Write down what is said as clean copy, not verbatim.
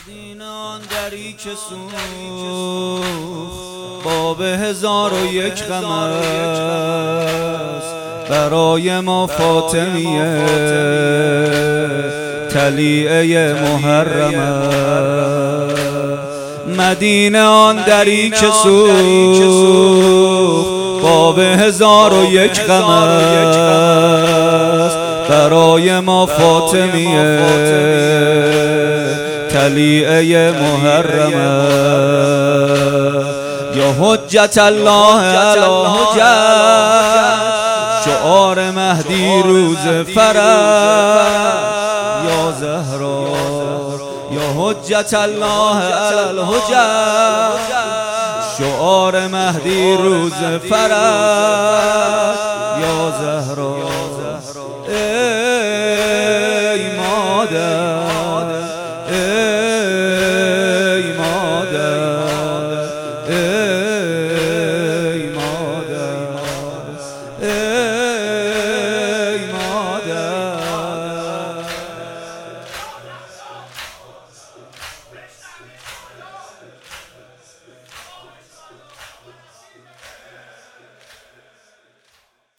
مدینه آن دری که سوخت باب 1001 غم است برای ما فاطمیه طلیعه محرم است. مدینه آن دری که سوخت باب 1001 غم است برای ما فاطمیه طلیعه محرم است. یا حجت الله علی حجت شعار مهدی روز فرح یا زهرا یا حجت الله علی الحجت شعار مهدی روز فرح یا زهرا